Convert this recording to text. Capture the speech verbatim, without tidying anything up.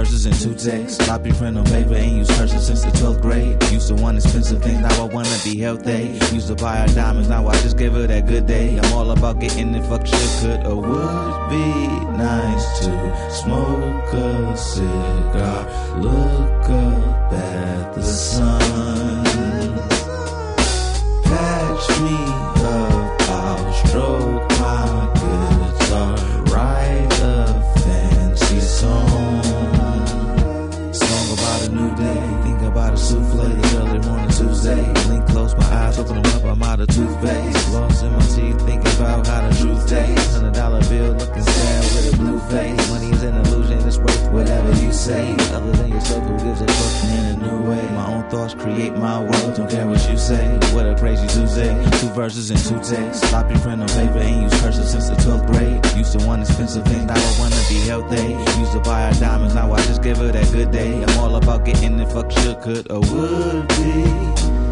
verses and two texts. Copy print on paper, ain't used cursive since the twelfth grade. Used to want expensive things, now I wanna be healthy. Used to buy her diamonds, now I just give her that good day. I'm all about getting it, fuck shit, could or would be nice to smoke a cigar, look up at the sun. Patch me up, I'll stroke my guitar, write a fancy song. Song about a new day, think about a souffle, early morning Tuesday. Blink close my eyes, open them up, I'm out of toothpaste. Lost in my teeth, thinking about how the truth tastes. Hundred dollar bill, looking sad with a blue face. Money is an illusion, it's worth whatever you say. Other than yourself, who gives a fuck in a new way? My own thoughts create my world, don't care what you say. What a crazy Tuesday. Two verses and two texts. Sloppy print on paper, ain't used cursive since the twelfth grade. Used to want expensive things, now I wanna be healthy. Used to buy her diamonds, now I just give her that good day. I'm all about getting it, fuck should, could or would be